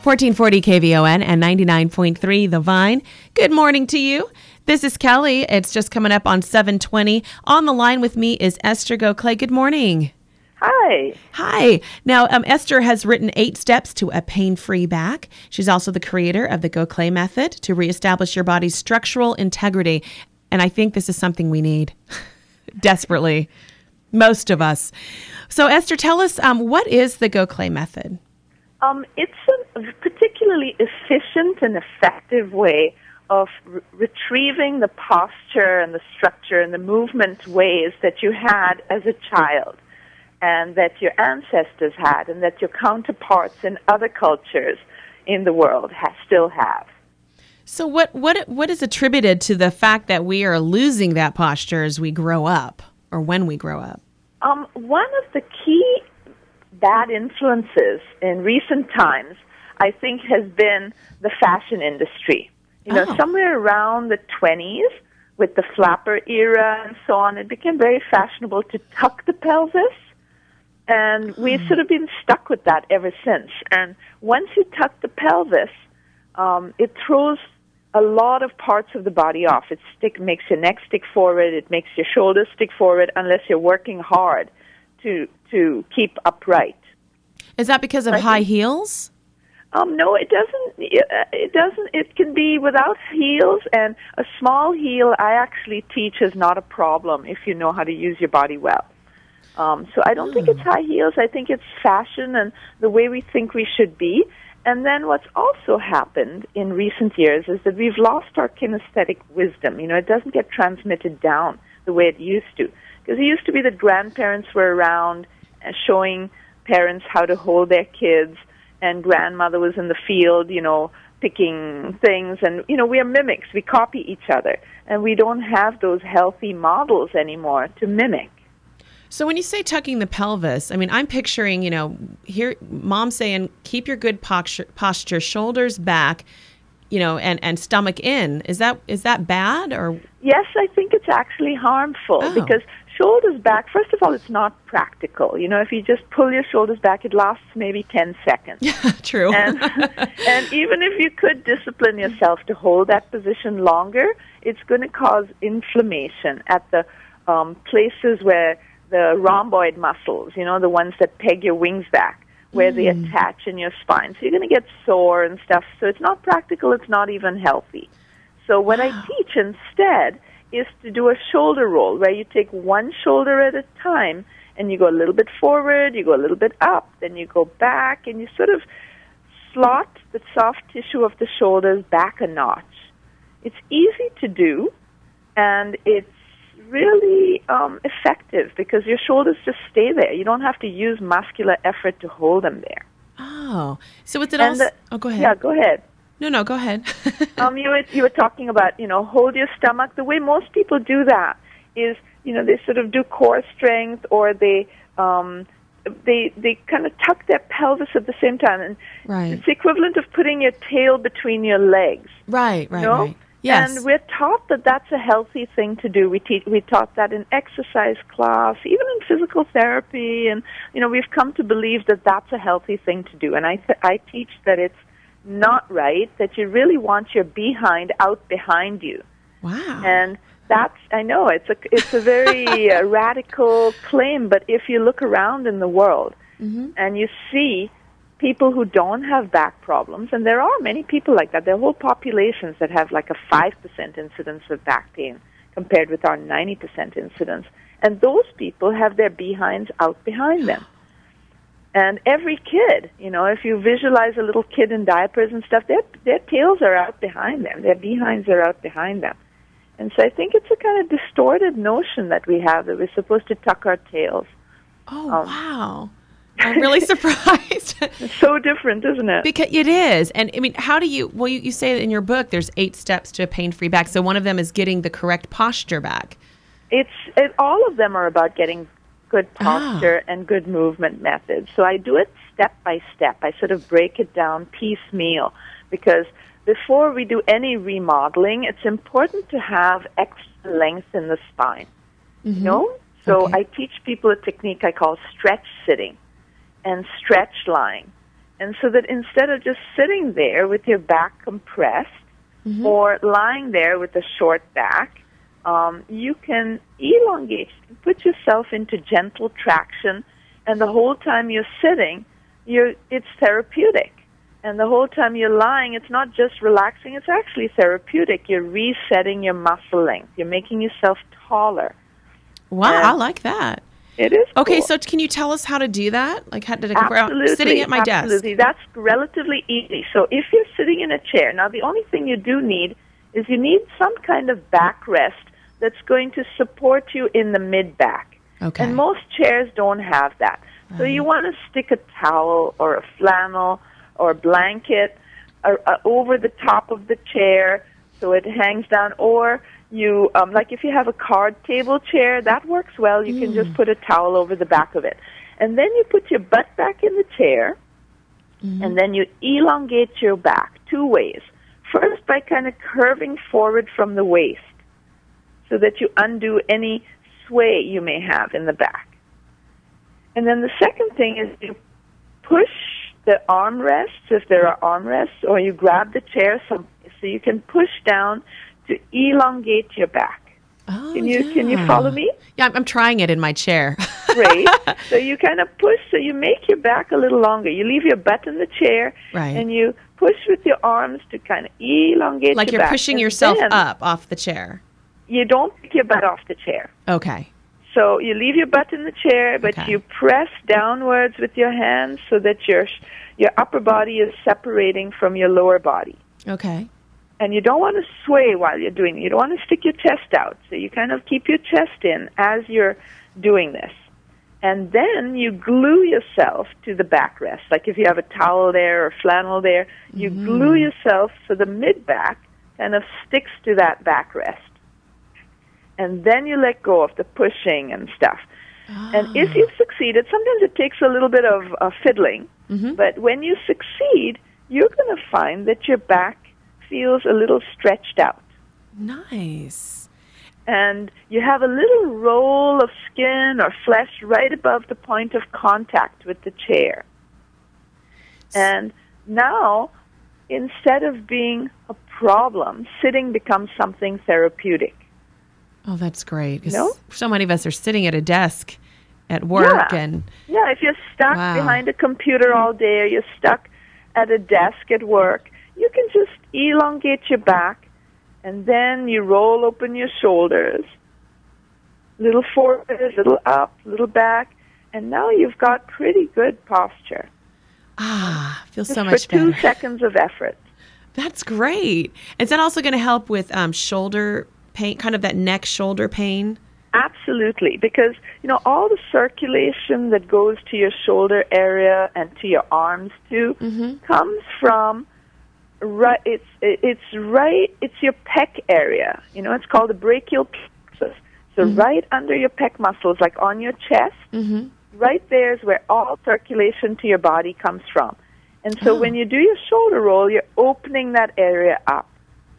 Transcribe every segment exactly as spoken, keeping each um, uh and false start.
fourteen forty K V O N and ninety-nine point three The Vine. Good morning to you. This is Kelly. It's just coming up on seven twenty. On the line with me is Esther Goclay. Good morning. Hi. Hi. Now, um, Esther has written Eight Steps to a Pain-Free Back. She's also the creator of the Goclay Method to reestablish your body's structural integrity. And I think this is something we need desperately, most of us. So, Esther, tell us, um, what is the Goclay Method? Um, it's a particularly efficient and effective way of re- retrieving the posture and the structure and the movement ways that you had as a child, and that your ancestors had, and that your counterparts in other cultures in the world ha- still have. So what, what what is attributed to the fact that we are losing that posture as we grow up, or when we grow up? Um, one of the key bad influences in recent times, I think, has been the fashion industry. You know, Oh. somewhere around the twenties, with the flapper era and so on, it became very fashionable to tuck the pelvis. And we've sort of been stuck with that ever since. And once you tuck the pelvis, um, it throws a lot of parts of the body off. It stick, makes your neck stick forward. It makes your shoulders stick forward unless you're working hard to to keep upright. Is that because of I high think- heels? Um, no, it doesn't. It doesn't. It can be without heels, and a small heel I actually teach is not a problem if you know how to use your body well. Um, so I don't think it's high heels. I think it's fashion and the way we think we should be. And then what's also happened in recent years is that we've lost our kinesthetic wisdom. You know, it doesn't get transmitted down the way it used to. Because it used to be that grandparents were around and showing parents how to hold their kids, and grandmother was in the field, you know, picking things. And, you know, we are mimics. We copy each other. And we don't have those healthy models anymore to mimic. So when you say tucking the pelvis, I mean, I'm picturing, you know, here, mom saying, keep your good posture, posture shoulders back, you know, and, and stomach in. Is that is that bad? Or Yes, I think it's actually harmful Oh. because shoulders back, first of all, it's not practical. You know, if you just pull your shoulders back, it lasts maybe ten seconds. True. And, and even if you could discipline yourself to hold that position longer, it's going to cause inflammation at the um, places where the rhomboid muscles, you know, the ones that peg your wings back, where mm. they attach in your spine. So you're going to get sore and stuff. So it's not practical. It's not even healthy. So what wow. I teach instead is to do a shoulder roll, where you take one shoulder at a time, and you go a little bit forward, you go a little bit up, then you go back, and you sort of slot the soft tissue of the shoulders back a notch. It's easy to do, and it's really um, effective because your shoulders just stay there. You don't have to use muscular effort to hold them there. Oh, so what's it And also? the- Oh, go ahead. Yeah, go ahead. No, no, go ahead. um, you were you were talking about, you know, hold your stomach. The way most people do that is, you know, they sort of do core strength, or they um, they they kind of tuck their pelvis at the same time, and Right. it's the equivalent of putting your tail between your legs. Right, right, You know? right. Yes. And we're taught that that's a healthy thing to do. We te- we taught that in exercise class, even in physical therapy, and you know, we've come to believe that that's a healthy thing to do. And I th- I teach that it's not right, that you really want your behind out behind you. Wow. And that's, I know, it's a, it's a very uh, radical claim, but if you look around in the world Mm-hmm. and you see people who don't have back problems, and there are many people like that, there are whole populations that have like a five percent incidence of back pain compared with our ninety percent incidence, and those people have their behinds out behind them. And every kid, you know, if you visualize a little kid in diapers and stuff, their their tails are out behind them. Their behinds are out behind them. And so I think it's a kind of distorted notion that we have, that we're supposed to tuck our tails. Oh, um, wow. I'm really surprised. It's so different, isn't it? Because it is. And I mean, how do you, well, you, you say in your book, there's eight steps to a pain-free back. So one of them is getting the correct posture back. It's it, all of them are about getting good posture Ah. and good movement methods. So I do it step by step. I sort of break it down piecemeal, because before we do any remodeling, it's important to have extra length in the spine. Mm-hmm. You know? So Okay. I teach people a technique I call stretch sitting and stretch lying. And so that instead of just sitting there with your back compressed mm-hmm. or lying there with a short back, um, you can elongate, put yourself into gentle traction, and the whole time you're sitting, you're, it's therapeutic. And the whole time you're lying, it's not just relaxing, it's actually therapeutic. You're resetting your muscle length. You're making yourself taller. Wow, and I like that. It is Okay, cool. So can you tell us how to do that? Like, how did I absolutely, sitting at my absolutely. desk? That's relatively easy. So if you're sitting in a chair, now the only thing you do need is you need some kind of backrest that's going to support you in the mid-back. Okay. And most chairs don't have that. So Right. you want to stick a towel or a flannel or a blanket uh, uh, over the top of the chair so it hangs down, or you, um, like if you have a card table chair, that works well. You mm. can just put a towel over the back of it. And then you put your butt back in the chair, mm-hmm. and then you elongate your back two ways. First, by kind of curving forward from the waist so that you undo any sway you may have in the back. And then the second thing is you push the armrests, if there are armrests, or you grab the chair some, so you can push down to elongate your back. Oh, can you yeah. can you follow me? Yeah, I'm, I'm trying it in my chair. Great. So you kind of push, so you make your back a little longer. You leave your butt in the chair, right. and you push with your arms to kind of elongate like your you're back. pushing And yourself then up off the chair. You don't pick your butt off the chair. Okay. So you leave your butt in the chair, but Okay. you press downwards with your hands so that your your upper body is separating from your lower body. Okay. And you don't want to sway while you're doing it. You don't want to stick your chest out. So you kind of keep your chest in as you're doing this. And then you glue yourself to the backrest. Like if you have a towel there or flannel there, you mm-hmm. glue yourself so the mid-back kind of sticks to that backrest. And then you let go of the pushing and stuff. Oh. And if you've succeeded, sometimes it takes a little bit of uh, fiddling, mm-hmm. but when you succeed, you're going to find that your back feels a little stretched out. Nice. And you have a little roll of skin or flesh right above the point of contact with the chair. And now, instead of being a problem, sitting becomes something therapeutic. Oh, that's great. 'Cause No? so many of us are sitting at a desk at work. Yeah. and Yeah, if you're stuck Wow. behind a computer all day or you're stuck at a desk at work, you can just elongate your back, and then you roll open your shoulders, little forward, little up, little back, and now you've got pretty good posture. Ah, feels Just so much for two better. seconds of effort. That's great. Is that also going to help with um, shoulder pain, kind of that neck shoulder pain? Absolutely, because you know all the circulation that goes to your shoulder area and to your arms too mm-hmm. comes from right. It's it's right. It's your pec area. You know, it's called the brachial plexus. So mm-hmm. right under your pec muscles, like on your chest, mm-hmm. right there is where all circulation to your body comes from. And so oh. when you do your shoulder roll, you're opening that area up.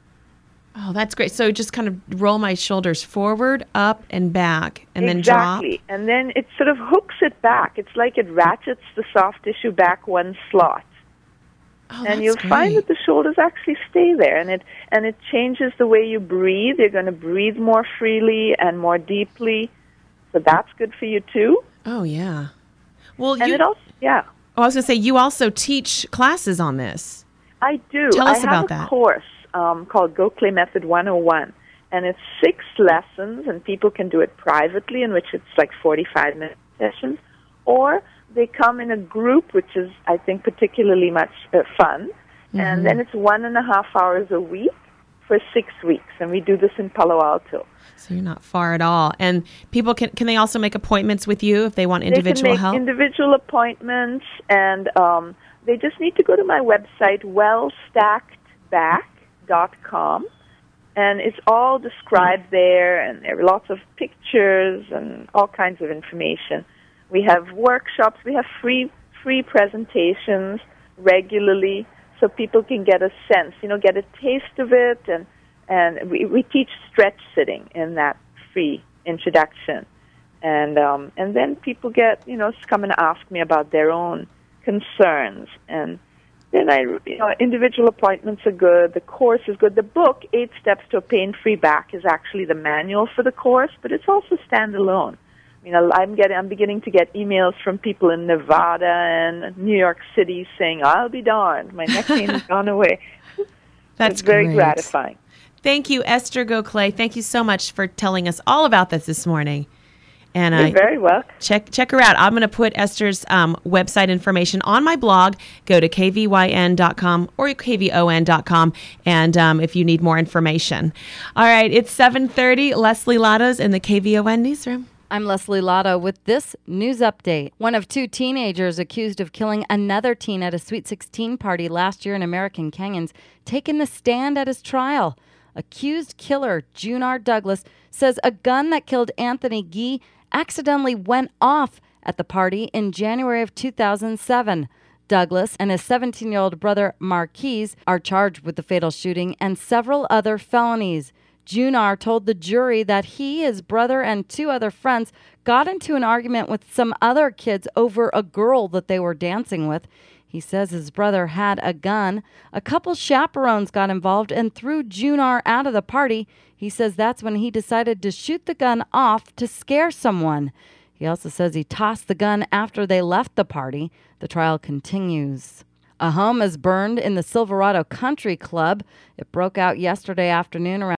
Oh, that's great. So just kind of roll my shoulders forward, up, and back, and exactly. then drop. Exactly. And then it sort of hooks it back. It's like it ratchets the soft tissue back one slot. Oh, and you'll great. find that the shoulders actually stay there, and it and it changes the way you breathe. You're going to breathe more freely and more deeply. So that's good for you too. Oh, yeah. Well, and you, it also, yeah. Oh, I was going to say, you also teach classes on this. I do. Tell us I have about a that. course um, called Go Clay Method one oh one, and it's six lessons, and people can do it privately, in which it's like forty-five minute sessions, or they come in a group, which is, I think, particularly much uh, fun, mm-hmm. and then it's one and a half hours a week for six weeks, and we do this in Palo Alto. So you're not far at all. And people can can they also make appointments with you if they want individual they can make help? individual appointments, and um, they just need to go to my website, well stacked back dot com, and it's all described there, and there are lots of pictures and all kinds of information. We have workshops. We have free free presentations regularly, so people can get a sense, you know, get a taste of it, and and we, we teach stretch sitting in that free introduction, and um, and then people get, you know, come and ask me about their own concerns. And then I, you know, individual appointments are good. The course is good. The book, Eight Steps to a Pain-Free Back, is actually the manual for the course, but it's also standalone. I mean, I'm getting, I'm beginning to get emails from people in Nevada and New York City saying, "I'll be darned, my neck pain has gone away." That's it's very great. gratifying. Thank you, Esther Gokhale. Thank you so much for telling us all about this this morning. And You're uh, very welcome. Check check her out. I'm going to put Esther's um, website information on my blog. Go to k v y n dot com or k v o n dot com, and um, if you need more information. All right, it's seven thirty. Leslie Lotto's in the K V O N newsroom. I'm Leslie Lotto with this news update. One of two teenagers accused of killing another teen at a Sweet sixteen party last year in American Canyons taken the stand at his trial. Accused killer Junar Douglas says a gun that killed Anthony Gee accidentally went off at the party in January of two thousand seven. Douglas and his seventeen-year-old brother Marquise are charged with the fatal shooting and several other felonies. Junar told the jury that he, his brother, and two other friends got into an argument with some other kids over a girl that they were dancing with. He says his brother had a gun. A couple chaperones got involved and threw Junar out of the party. He says that's when he decided to shoot the gun off to scare someone. He also says he tossed the gun after they left the party. The trial continues. A home is burned in the Silverado Country Club. It broke out yesterday afternoon around